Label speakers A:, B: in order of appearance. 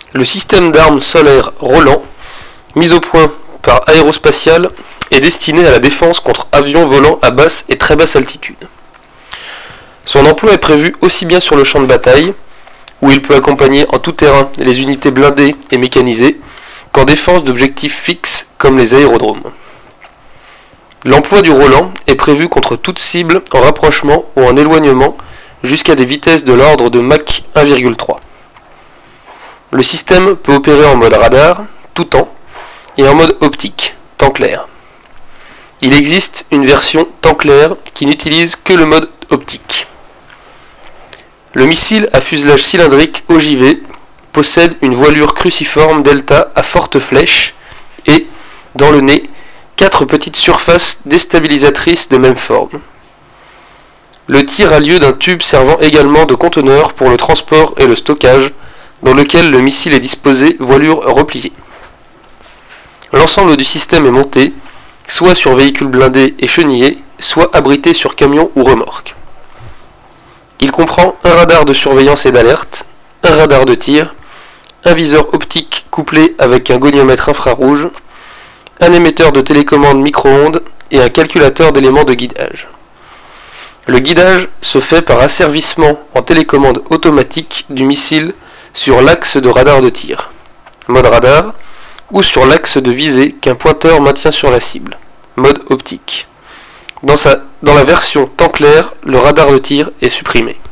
A: Le système d'armes solaires Roland, mis au point par Aérospatiale, est destiné à la défense contre avions volant à basse et très basse altitude. Son emploi est prévu aussi bien sur le champ de bataille, où il peut accompagner en tout terrain les unités blindées et mécanisées, qu'en défense d'objectifs fixes comme les aérodromes. L'emploi du Roland est prévu contre toute cible en rapprochement ou en éloignement jusqu'à des vitesses de l'ordre de Mach 1,3. Le système peut opérer en mode radar, tout temps, et en mode optique, temps clair. Il existe une version temps clair qui n'utilise que le mode optique. Le missile à fuselage cylindrique ogivé possède une voilure cruciforme delta à forte flèche et, dans le nez, 4 petites surfaces déstabilisatrices de même forme. Le tir a lieu d'un tube servant également de conteneur pour le transport et le stockage, dans lequel le missile est disposé voilure repliée. L'ensemble du système est monté, soit sur véhicules blindés et chenillés, soit abrité sur camions ou remorques. Il comprend un radar de surveillance et d'alerte, un radar de tir, un viseur optique couplé avec un goniomètre infrarouge, un émetteur de télécommande micro-ondes et un calculateur d'éléments de guidage. Le guidage se fait par asservissement en télécommande automatique du missile sur l'axe de radar de tir, mode radar, ou sur l'axe de visée qu'un pointeur maintient sur la cible, mode optique. Dans la version temps clair, le radar de tir est supprimé.